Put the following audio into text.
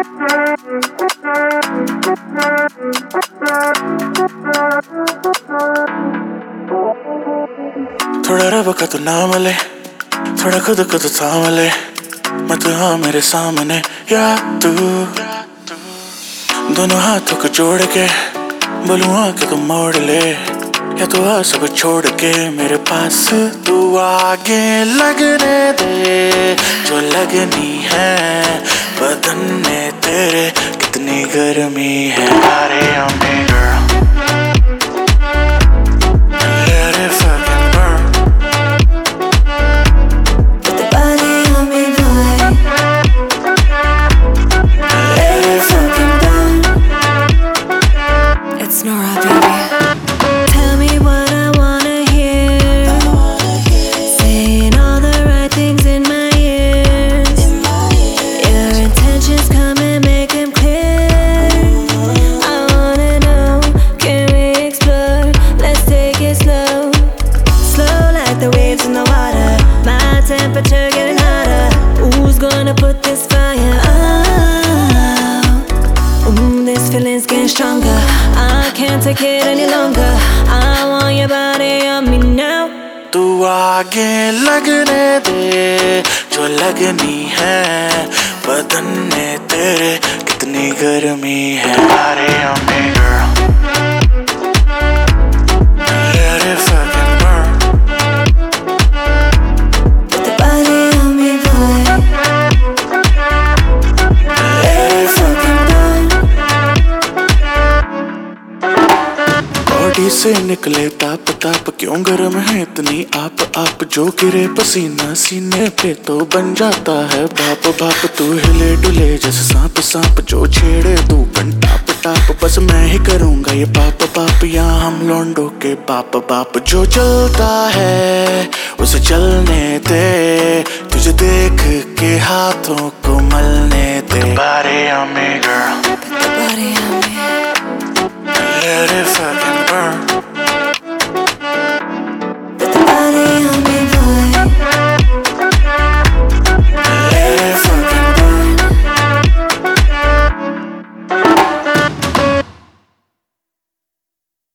थोड़ा रब का तू नाम ले, थोड़ा खुद को तू थाम ले, मत हाँ मेरे सामने या तू। दोनों हाथों को जोड़ के बोलूँ आके तू मोड़ ले, या तू आ सब छोड़ के मेरे पास तू आगे लगने दे। जो लगनी है बदन में तेरे कितनी गर्मी है। अरे अम्मी girl, let it fucking burn. Put the body on me, boy. Let it fucking burn. It's Nora, baby. Tell me what I wanna hear. Saying all the right things in my ears. Your intentions come and make them clear. I wanna know, can we explore? Let's take it slow. Slow like the waves in the water. My temperature getting hotter. Who's gonna put this fire out? This feeling's getting stronger. I can't take it any longer. I want your body on me now. तू आगे लगने दे, जो लगनी है बदन में तेरे कितनी गर्मी है। अरे अम्मी girl, let it fucking burn. Put the body on me, boy. Let it fucking burn. Body से निकले ताप ताप, क्यों गर्म है इतनी आप जो गिरे पसीना सीने पे तो बन जाता है बाप बाप। तू हिले डुले जैसे सांप सांप, जो छेड़े तू टाप टाप। बस मैं ही करूंगा ये पाप पाप, यहाँ हम लौंडों के बाप बाप। जो चलता है उसे चलने दे, तुझे देख के हाथों को मलने दे। Body on me girl, Put the body on me. let it fuck